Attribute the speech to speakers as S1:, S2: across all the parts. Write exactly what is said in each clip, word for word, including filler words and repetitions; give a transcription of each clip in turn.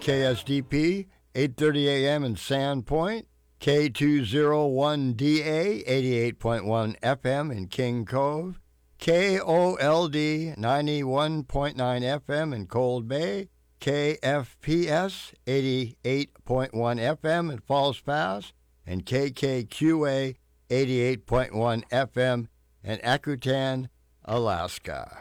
S1: K S D P, eight thirty a.m. in Sandpoint, K two oh one D A, eighty-eight point one F M in King Cove, K O L D, ninety-one point nine F M in Cold Bay, K F P S, eighty-eight point one F M in Falls Pass, and K K Q A, eighty-eight point one F M in Akutan, Alaska.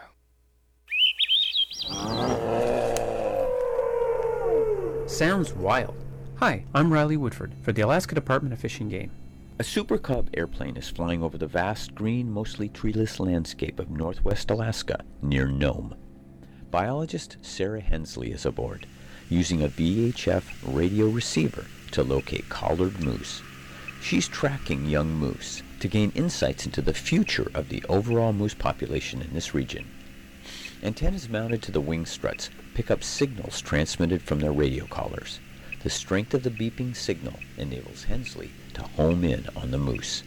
S2: Sounds wild. Hi, I'm Riley Woodford for the Alaska Department of Fish and Game.
S3: A Super Cub airplane is flying over the vast, green, mostly treeless landscape of northwest Alaska near Nome. Biologist Sarah Hensley is aboard, using a V H F radio receiver to locate collared moose. She's tracking young moose to gain insights into the future of the overall moose population in this region. Antennas mounted to the wing struts pick up signals transmitted from their radio collars. The strength of the beeping signal enables Hensley to home in on the moose.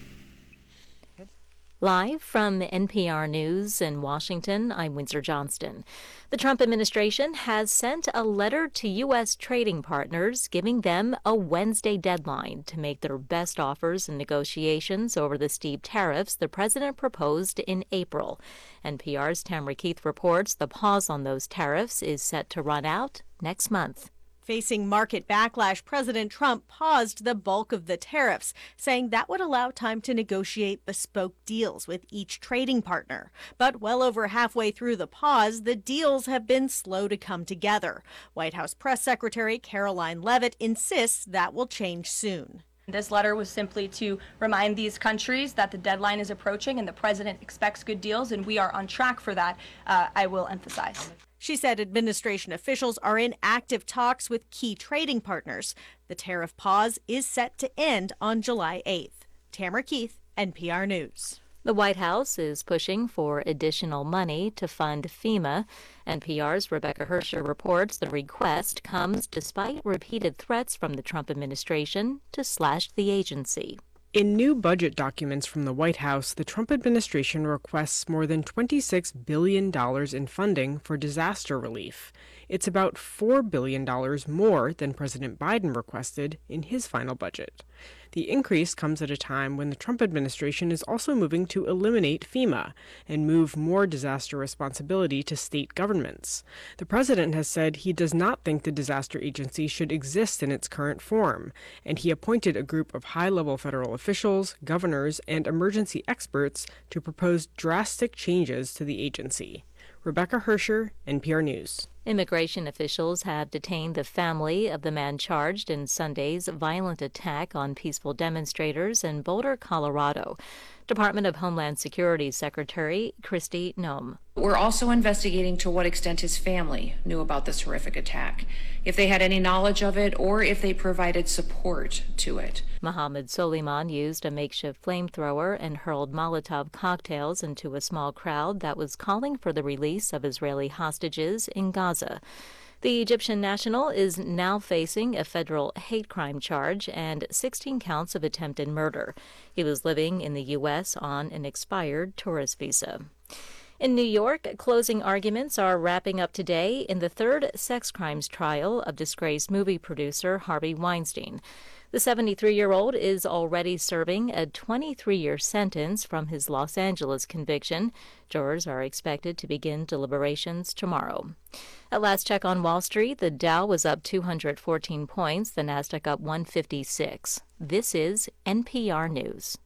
S4: Live from N P R News in Washington, I'm Windsor Johnston. The Trump administration has sent a letter to U S trading partners giving them a Wednesday deadline to make their best offers in negotiations over the steep tariffs the president proposed in April. N P R's Tamara Keith reports the pause on those tariffs is set to run out next month.
S5: Facing market backlash, President Trump paused the bulk of the tariffs, saying that would allow time to negotiate bespoke deals with each trading partner. But well over halfway through the pause, the deals have been slow to come together. White House Press Secretary Caroline Leavitt insists that will change soon.
S6: This letter was simply to remind these countries that the deadline is approaching and the president expects good deals, and we are on track for that, uh, I will emphasize.
S5: She said administration officials are in active talks with key trading partners. The tariff pause is set to end on July eighth. Tamara Keith, N P R News.
S4: The White House is pushing for additional money to fund FEMA. N P R's Rebecca Hersher reports the request comes despite repeated threats from the Trump administration to slash the agency.
S7: In new budget documents from the White House, the Trump administration requests more than twenty-six billion dollars in funding for disaster relief. It's about four billion dollars more than President Biden requested in his final budget. The increase comes at a time when the Trump administration is also moving to eliminate FEMA and move more disaster responsibility to state governments. The president has said he does not think the disaster agency should exist in its current form, and he appointed a group of high-level federal officials, governors, and emergency experts to propose drastic changes to the agency. Rebecca Hersher, N P R News.
S4: Immigration officials have detained the family of the man charged in Sunday's violent attack on peaceful demonstrators in Boulder, Colorado. Department of Homeland Security Secretary Kristi Noem.
S8: We're also investigating to what extent his family knew about this horrific attack, if they had any knowledge of it, or if they provided support to it.
S4: Mohammed Soliman used a makeshift flamethrower and hurled Molotov cocktails into a small crowd that was calling for the release of Israeli hostages in Gaza. The Egyptian national is now facing a federal hate crime charge and sixteen counts of attempted murder. He was living in the U S on an expired tourist visa. In New York, closing arguments are wrapping up today in the third sex crimes trial of disgraced movie producer Harvey Weinstein. The seventy-three-year-old is already serving a twenty-three-year sentence from his Los Angeles conviction. Jurors are expected to begin deliberations tomorrow. At last check on Wall Street, the Dow was up two hundred fourteen points, the Nasdaq up one fifty-six. This is N P R News.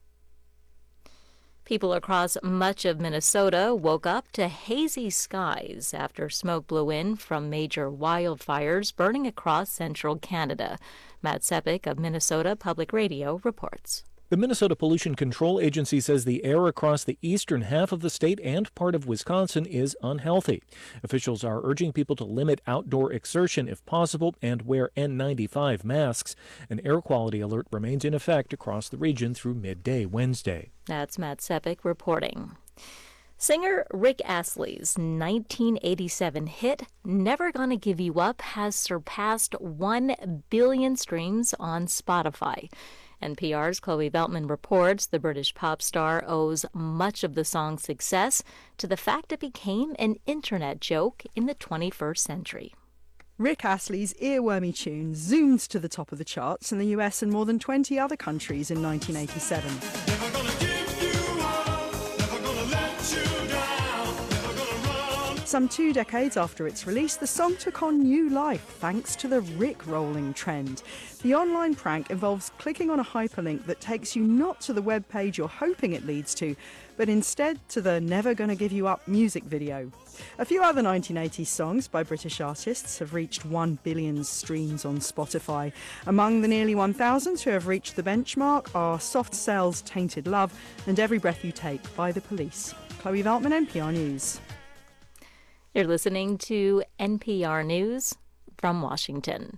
S4: People across much of Minnesota woke up to hazy skies after smoke blew in from major wildfires burning across central Canada. Matt Sepik of Minnesota Public Radio reports.
S9: The Minnesota Pollution Control Agency says the air across the eastern half of the state and part of Wisconsin is unhealthy. Officials are urging people to limit outdoor exertion if possible and wear N ninety-five masks. An air quality alert remains in effect across the region through midday Wednesday.
S4: That's Matt Sepik reporting. Singer Rick Astley's nineteen eighty-seven hit Never Gonna Give You Up has surpassed one billion streams on Spotify. N P R's Chloe Veltman reports the British pop star owes much of the song's success to the fact it became an internet joke in the twenty-first century.
S10: Rick Astley's earwormy tune zoomed to the top of the charts in the U S and more than twenty other countries in nineteen eighty-seven. Some two decades after its release, the song took on new life thanks to the Rick-rolling trend. The online prank involves clicking on a hyperlink that takes you not to the web page you're hoping it leads to, but instead to the Never Gonna Give You Up music video. A few other nineteen eighties songs by British artists have reached one billion streams on Spotify. Among the nearly one thousand who have reached the benchmark are Soft Cell's Tainted Love and Every Breath You Take by The Police. Chloe Veltman, N P R News.
S4: You're listening to N P R News from Washington.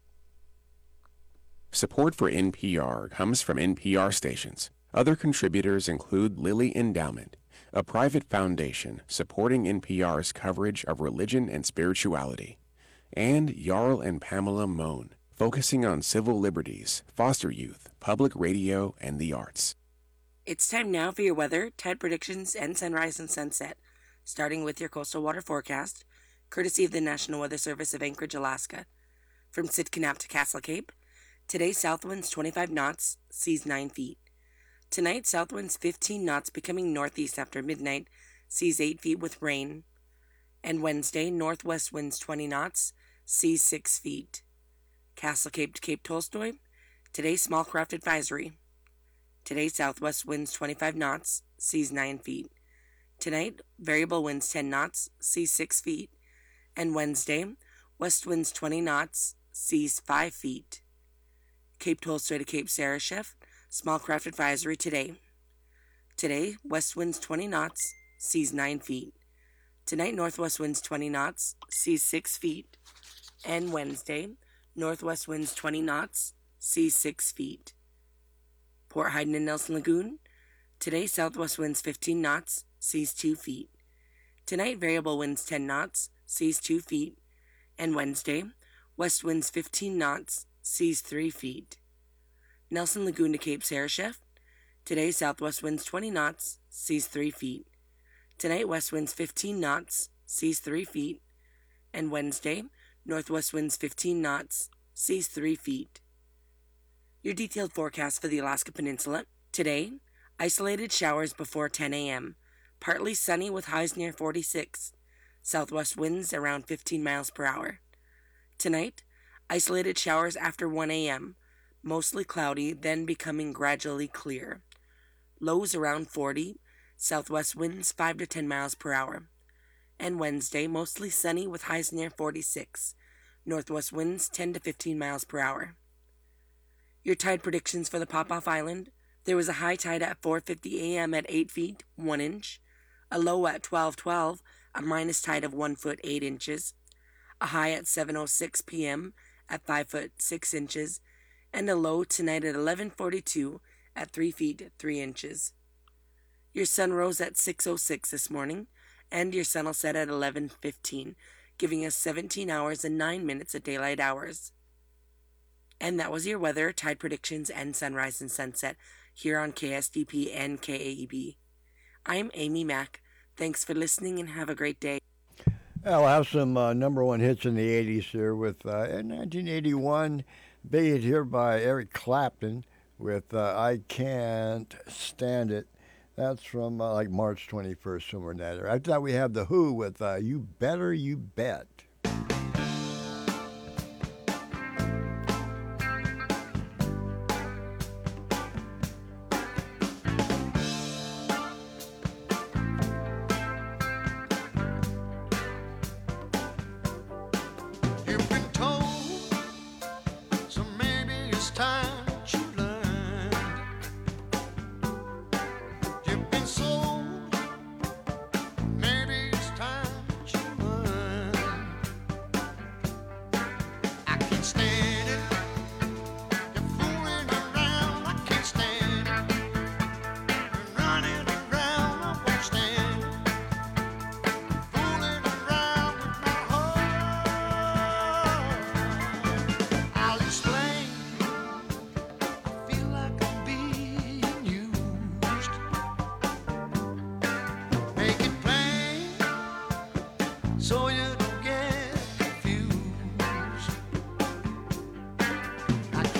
S11: Support for N P R comes from N P R stations. Other contributors include Lilly Endowment, a private foundation supporting N P R's coverage of religion and spirituality, and Jarl and Pamela Mohn, focusing on civil liberties, foster youth, public radio, and the arts.
S12: It's time now for your weather, tide predictions, and sunrise and sunset. Starting with your coastal water forecast, courtesy of the National Weather Service of Anchorage, Alaska. From Sitkanap to Castle Cape, today south winds twenty-five knots, seas nine feet. Tonight, south winds fifteen knots, becoming northeast after midnight, seas eight feet with rain. And Wednesday, northwest winds twenty knots, seas six feet. Castle Cape to Cape Tolstoy, today small craft advisory. Today, southwest winds twenty-five knots, seas nine feet. Tonight, variable winds ten knots, seas six feet. And Wednesday, west winds twenty knots, seas five feet. Cape Tolstoy to Cape Sarashef, small craft advisory today. Today, west winds twenty knots, seas nine feet. Tonight, northwest winds twenty knots, seas six feet. And Wednesday, northwest winds twenty knots, seas six feet. Port Hayden and Nelson Lagoon, today, southwest winds fifteen knots, seas two feet. Tonight, variable winds ten knots, seas two feet. And Wednesday, west winds fifteen knots, seas three feet. Nelson Lagoon to Cape Sarashef, today, southwest winds twenty knots, seas three feet. Tonight, west winds fifteen knots, seas three feet. And Wednesday, northwest winds fifteen knots, seas three feet. Your detailed forecast for the Alaska Peninsula. Today, isolated showers before ten a.m. Partly sunny with highs near forty-six. Southwest winds around fifteen miles per hour. Tonight, isolated showers after one a.m. Mostly cloudy, then becoming gradually clear. Lows around forty. Southwest winds five to ten miles per hour. And Wednesday, mostly sunny with highs near forty-six. Northwest winds ten to fifteen miles per hour. Your tide predictions for the Pop-Off Island. There was a high tide at four fifty a.m. at eight feet, one inch. A low at twelve twelve, a minus tide of one foot, eight inches. A high at seven oh six p.m. at five foot, six inches. And a low tonight at eleven forty-two at three feet, three inches. Your sun rose at six oh six this morning, and your sun will set at eleven fifteen, giving us seventeen hours and nine minutes of daylight hours. And that was your weather, tide predictions, and sunrise and sunset here on K S D P and K A E B. I'm Amy Mack. Thanks for listening and have a great day.
S1: I'll have some uh, number one hits in the eighties here with uh, in nineteen eighty-one, big hit here by Eric Clapton with uh, I Can't Stand It. That's from uh, like March twenty-first, somewhere in that area. I thought we have The Who with uh, You Better You Bet.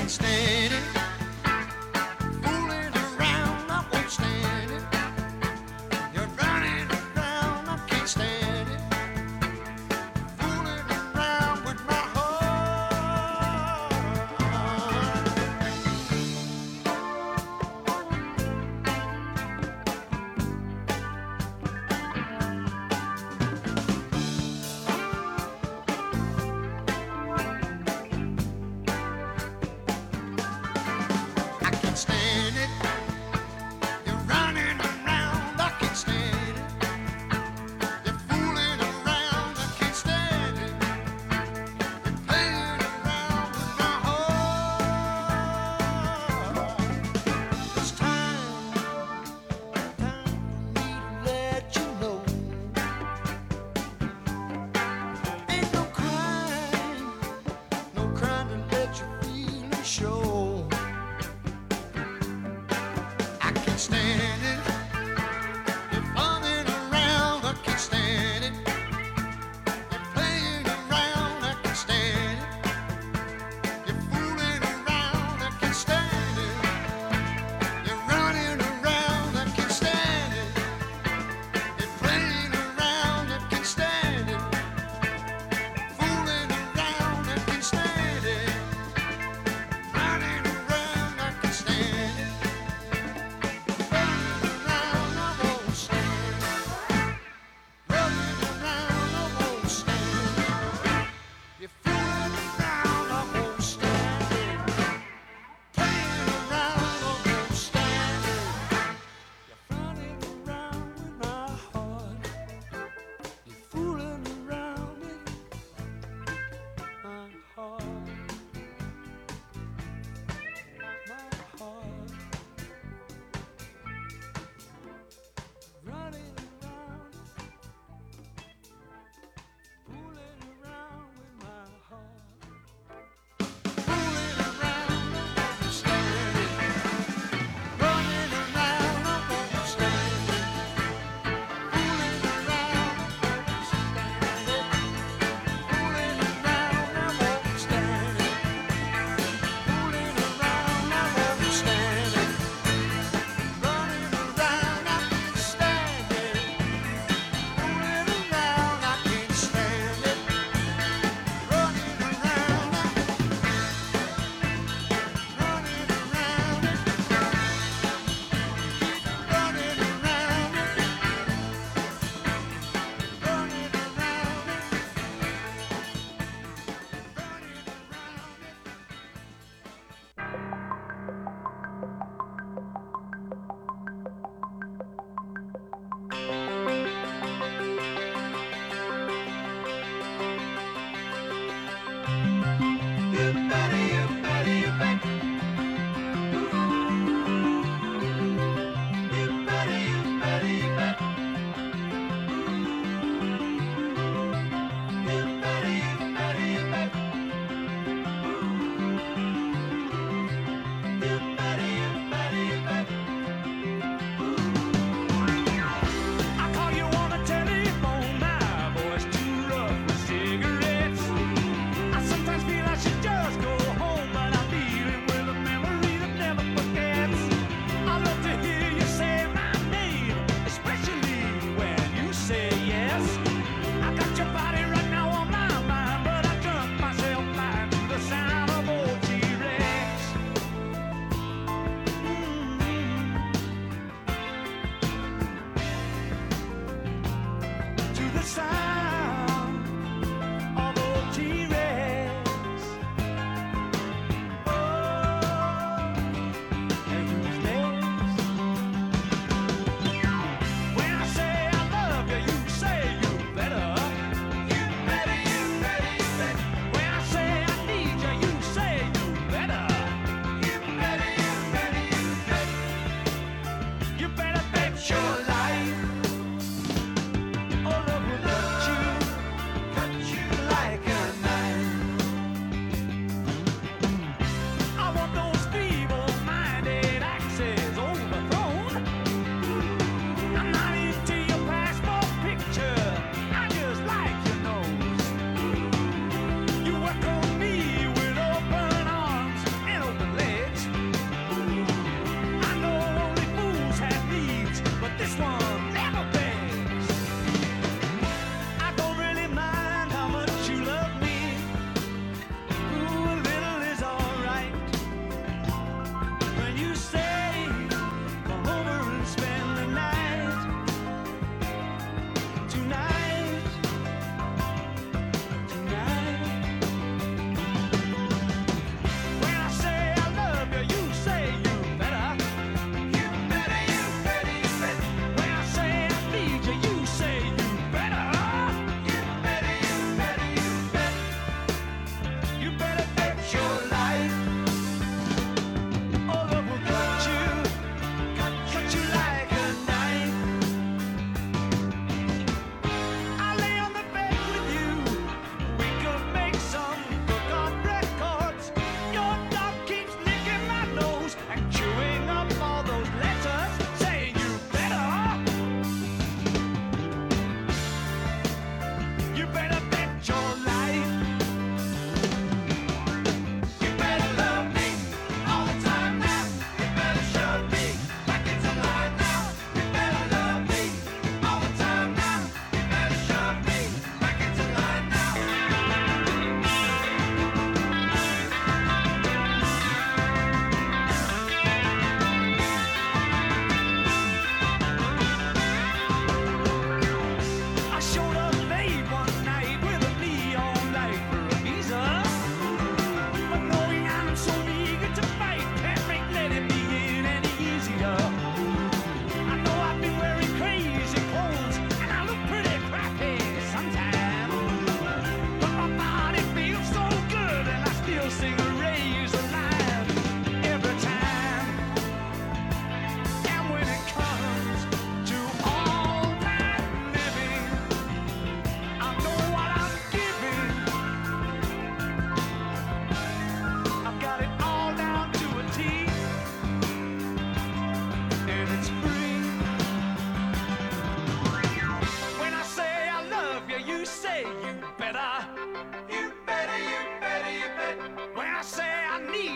S13: can't stand it. Fooling around, I won't stand it. You're running around, I can't stand it. Fooling around with my heart. I can't stand it. You're running around, I can't stand it. You're fooling around, I can't stand it. You're playing around with my heart. It's time, time for me to let you know. Ain't no crying, no crying to let your feelings show. I can't stand it. You're funning around, I can't stand it. You're playing around, I can't stand it. You're fooling around, I can't stand it. You're running around, I can't stand it. You're playing around, I can't stand it. Fooling around, I can't stand it. Running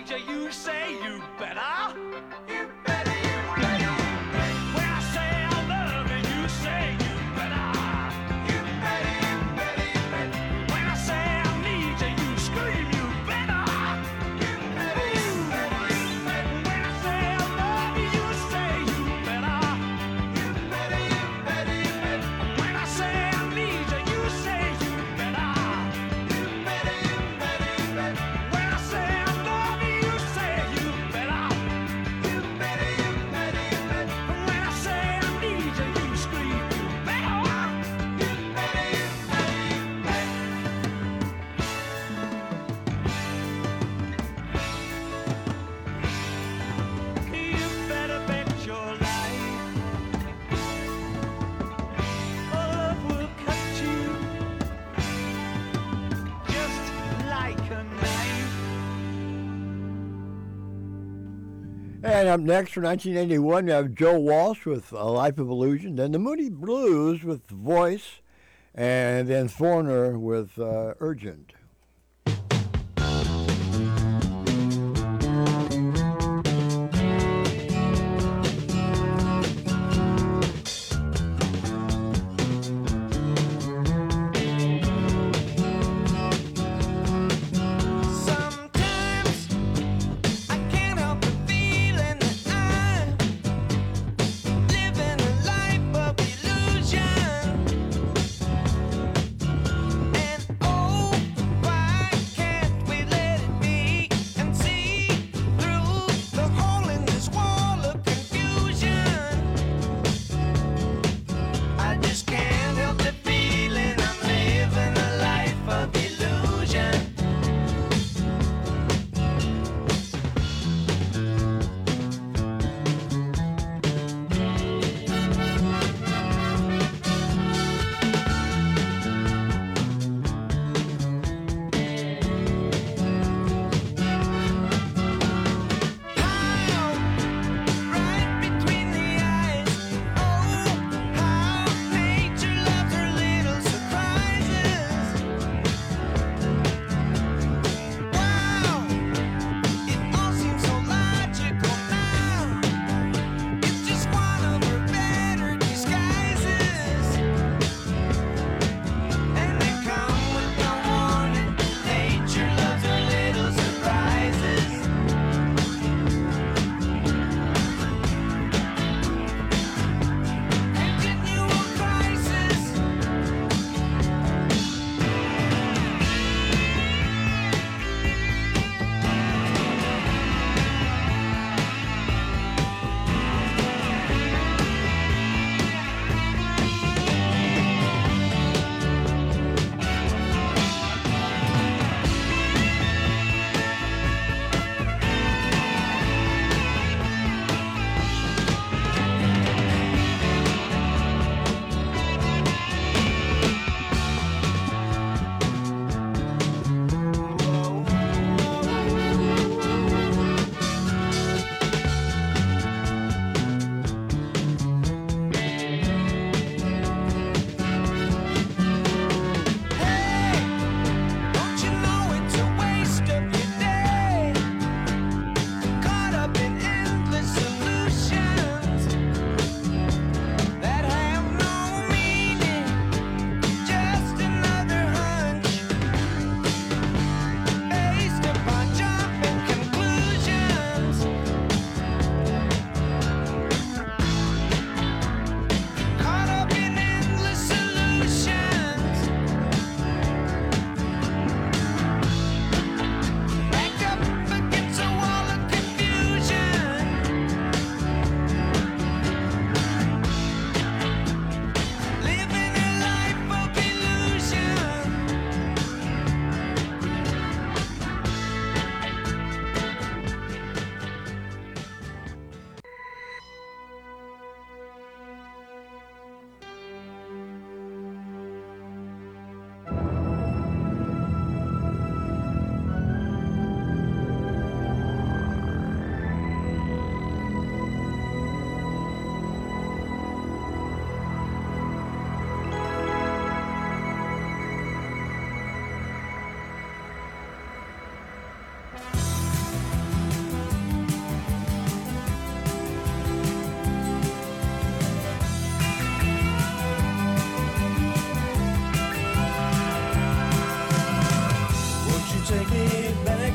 S13: need you, you say you better. You better, you better. When I say I love you, you say you better. You better, you better, you better. When I say I need you, you scream you better. You better, you better, you better. When I say I love you, you say you better. You better, you better, you better. When I say I need you, you say you better. You better, you better, you better. When I say I love you, you say you better. You better, you better, you better. When I say I need you, you scream you better. You better, you better, you better. You better bet your life. Love will cut you just like a knife.
S1: And up next for nineteen eighty-one, we have Joe Walsh with A Life of Illusion, then the Moody Blues with Voice, and then Foreigner with uh, Urgent.
S13: Sometimes I can't help the feeling that I'm living a life of illusion. And oh,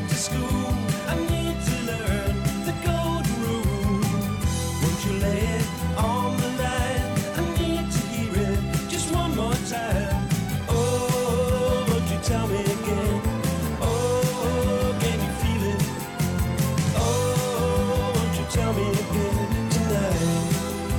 S14: to school. I need to learn the golden rule. Won't you lay it on the line? I need to hear it just one more time. Oh, won't you tell me again? Oh, can you feel it? Oh, won't you tell me again tonight?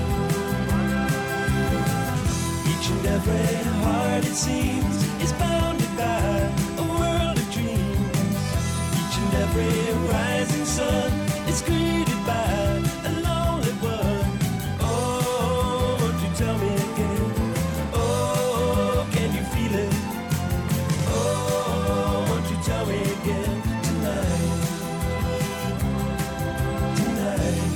S14: Each and every heart, it seems, is bounded by a world of dreams. Each and every rising sun is greeted by a lonely one. Oh, won't you tell me again? Oh, can you feel it? Oh, won't you tell me again tonight? Tonight.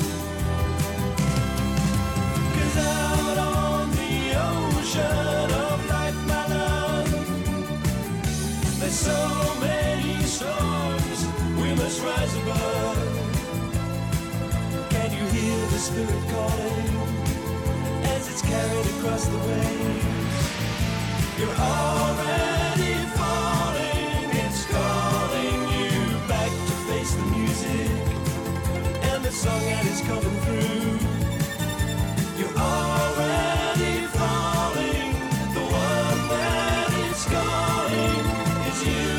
S14: 'Cause out on the ocean of life, my love, there's so many storms we must rise above. Can you hear the spirit calling as it's carried across the waves? You're already falling, it's calling you back to face the music and the song that is coming through. You're already falling, the one that is calling is you.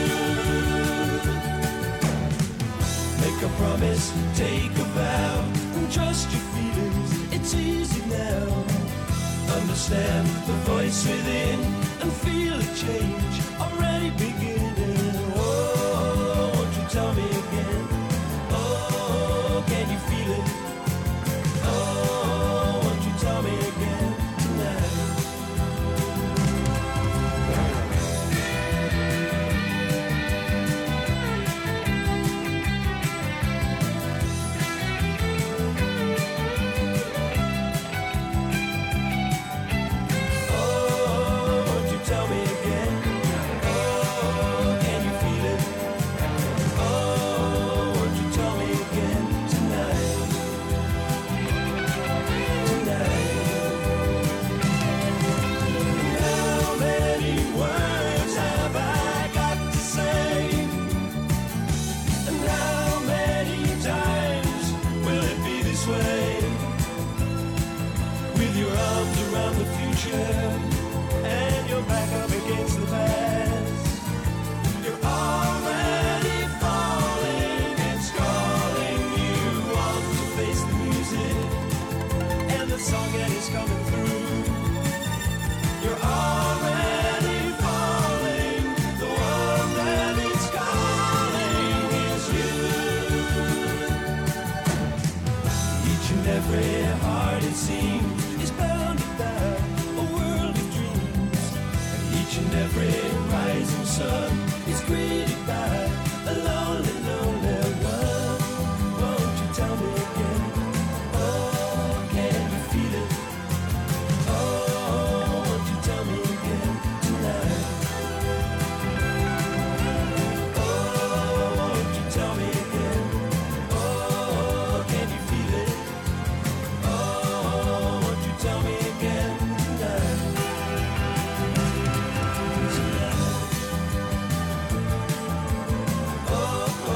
S14: Make a promise, take a vow, and trust your feelings, it's easy now. Understand the voice within and feel a change already beginning. Oh, won't you tell me again? Oh, can you feel it? Oh, won't you tell me again tonight? Oh, won't you tell me again? Oh, can you feel it? Oh, won't you tell me again tonight? How many words have I got to say? And how many times will it be this way? With your arms around the future and your back up against the past, you're already falling, it's calling you on to face the music and the song that is coming through. You're already falling, the one that is calling is you. Each and every heart, it seems, is bounded by a world of dreams. And each and every rising sun is greeted by a lonely, lonely one. Won't you tell me again? Oh, can you feel it? Oh, won't you tell me again tonight? Oh, won't you tell me again? Oh, can you feel it? Oh, won't you tell me again tonight? Tonight. Oh, oh,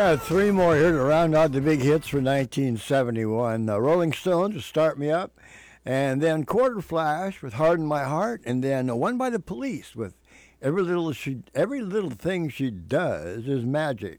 S1: Uh, three more here to round out the big hits for nineteen seventy-one. The Rolling Stones with Start Me Up, and then Quarter Flash with Harden My Heart, and then One by the Police with Every Little She, Every Little Thing She Does Is Magic.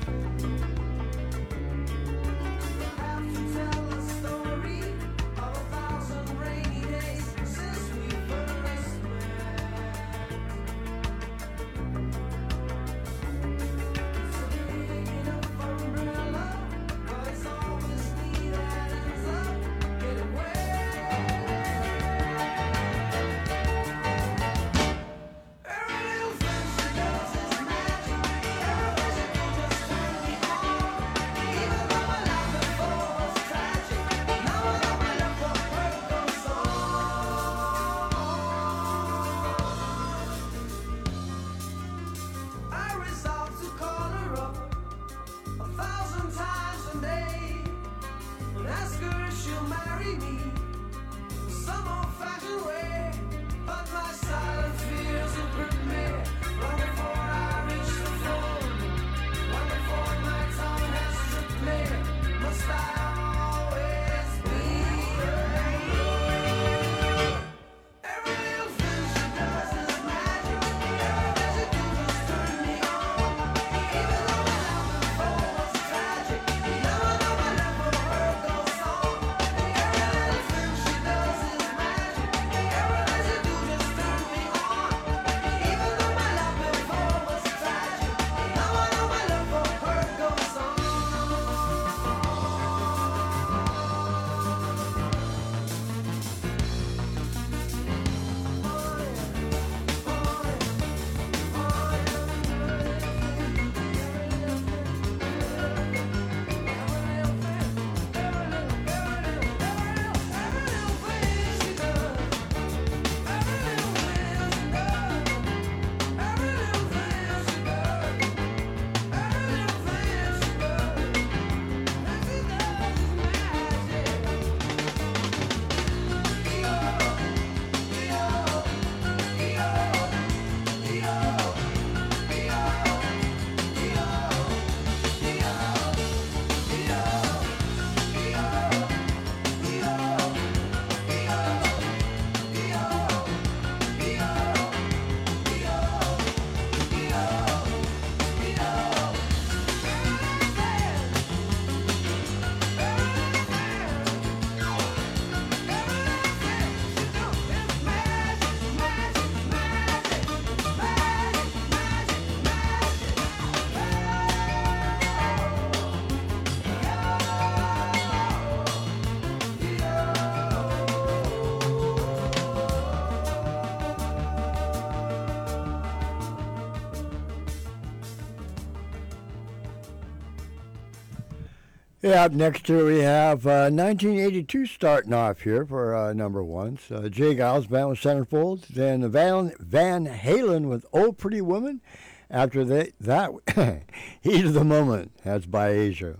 S1: Yeah, up next here we have uh, nineteen eighty-two starting off here for uh, number ones. Uh, Jay Giles Band with Centerfold. Then Van, Van Halen with Oh Pretty Woman. After that, that Heat of the Moment, that's by Asia.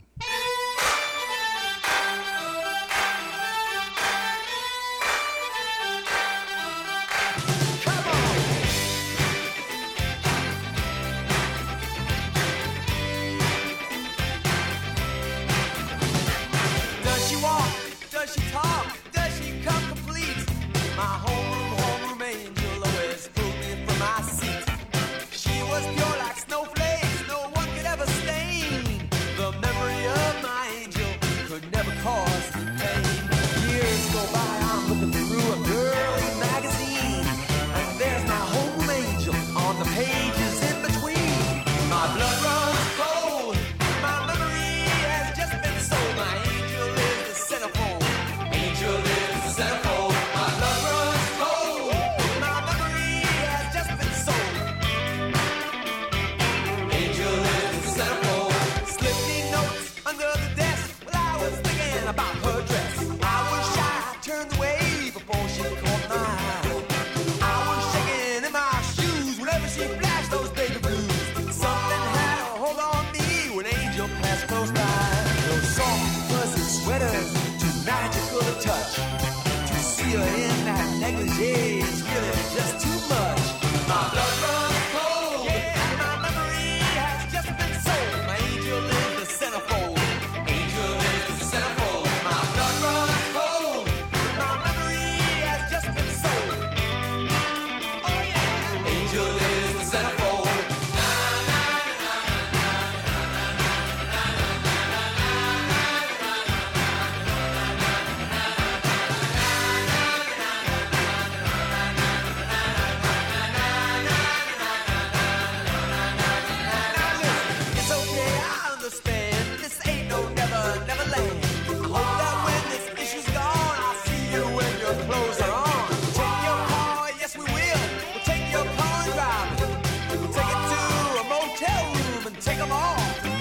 S14: Centerfold.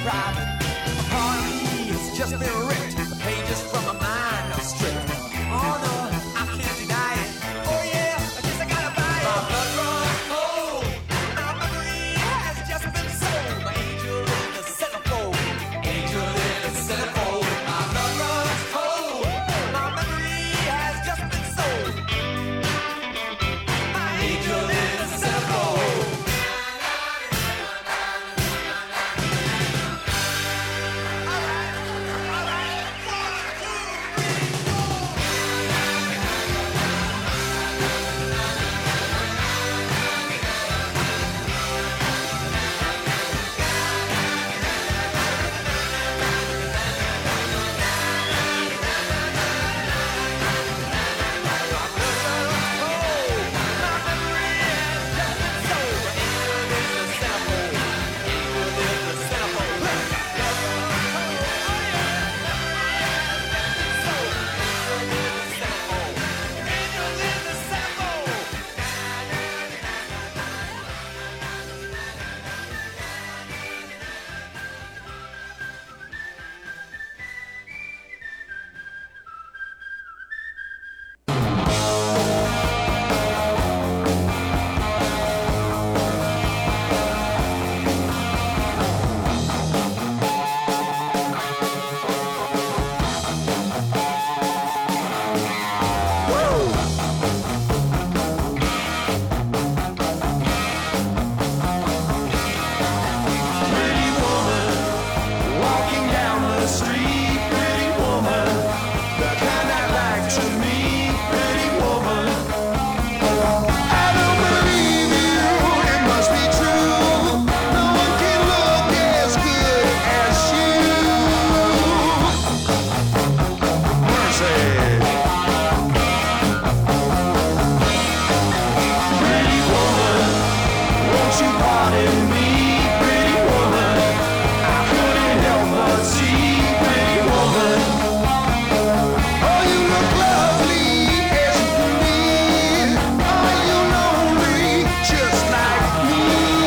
S14: private. A part of me has just been ripped. The pages from my mind are stripped. Oh no, I can't deny it. Oh yeah, I guess I gotta buy it. My blood runs cold. My memory has just been sold. My angel in the centerfold. Angel in the centerfold. My blood runs cold. My memory has just been sold. My angel in the centerfold. Pretty woman, walking down the street. Pretty woman, the kind I like to meet. Pretty woman, I don't believe you. It must be true. No one can look as good as you. Mercy. Pretty woman, won't you pardon me? Pretty woman, I couldn't help but see. Pretty woman, oh, you look lovely as you can be. Are you lonely just like me?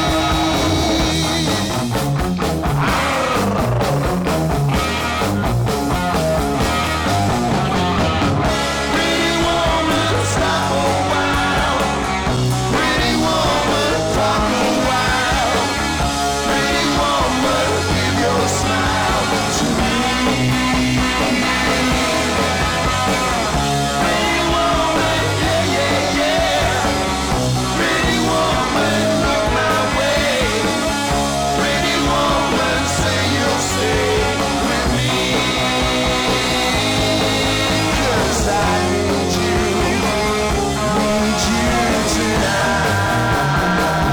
S14: Pretty woman, stop a while. Pretty woman, talk a while. Pretty woman, give your smile to me. Pretty woman, yeah, yeah, yeah. Pretty woman, look my way. Pretty woman, say you'll stay with me. 'Cause I need you, need you tonight.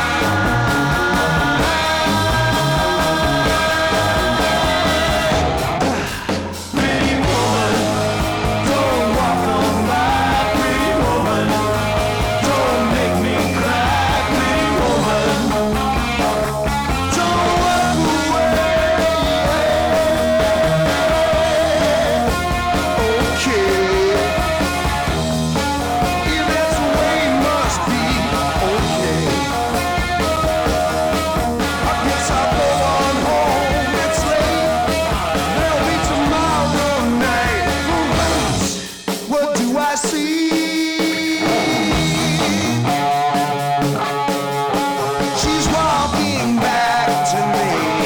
S14: Pretty woman, don't walk on by. Pretty woman, don't make me cry. Pretty woman, don't walk away. Okay, if that's the way it must be. Okay, I guess I'll go on home. It's late. There'll be tomorrow night. What do I see? She's walking back to me.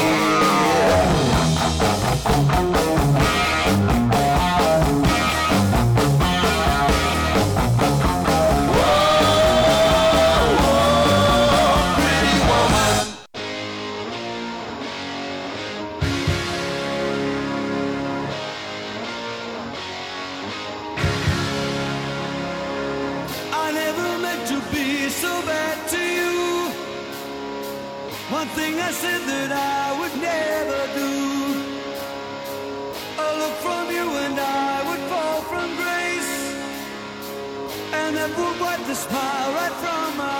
S14: Pretty woman. I never meant to be so bad to you. One thing I said that I would never do. A look from you and I would fall from grace. And that would wipe the smile right from my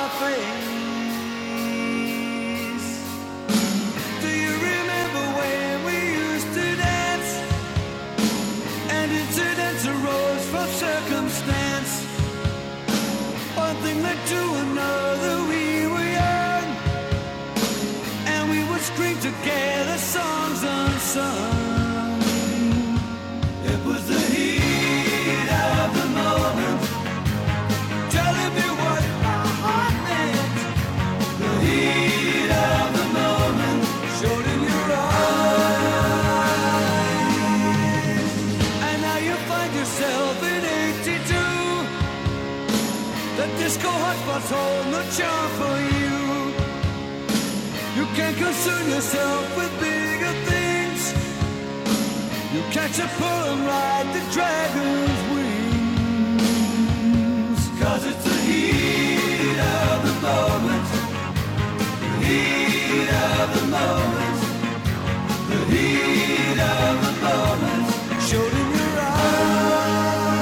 S14: face. Do you remember when we used to dance? And incidents arose from circumstance. One thing led to another, we were young. And we would scream together songs. sun. It was the heat of the moment, telling me what my heart meant. The heat of the moment showed in your eyes. And now you find yourself in eighty-two. The disco hotspots hold no charm for you. You can't concern yourself with bigger things. You catch a pull and ride the dragon's wings. Cause it's the heat of the moment, the heat of the moment, the heat of the moment showed in your eyes.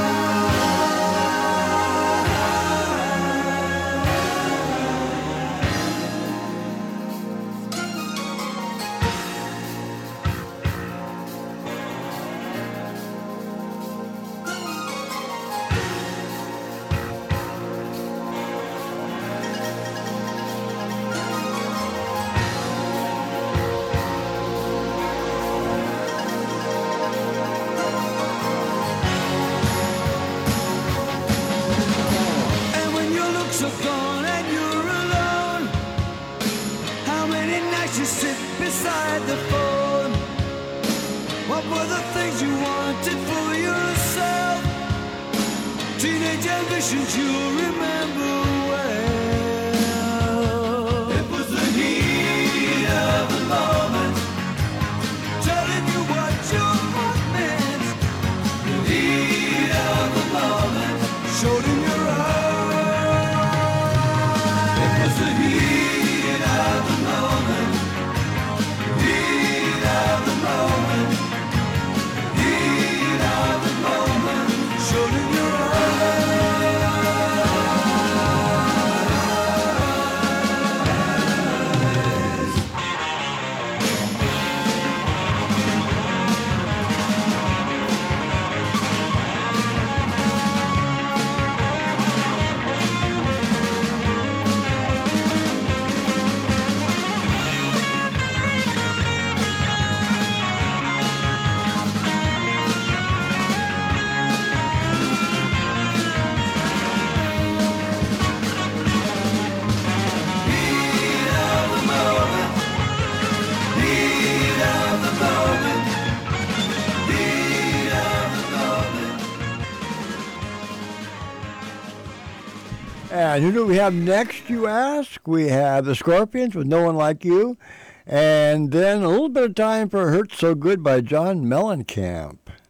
S14: So gone and you're alone. How many nights you sit beside the phone? What were the things you wanted for yourself? Teenage ambitions you remember well. It was the heat of the moment, telling you what your heart meant. The heat of the moment showed in your eyes.
S1: And who do we have next, you ask? We have the Scorpions with No One Like You. And then a little bit of time for Hurt So Good by John Mellencamp.